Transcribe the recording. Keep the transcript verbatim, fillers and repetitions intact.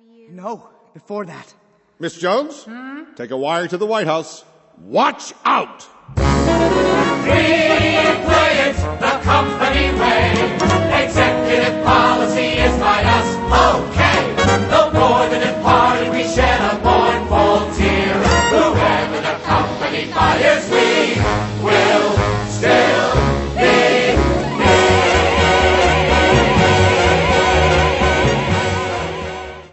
you. No, before that. Miss Jones, hmm? Take a wire to the White House. Watch out!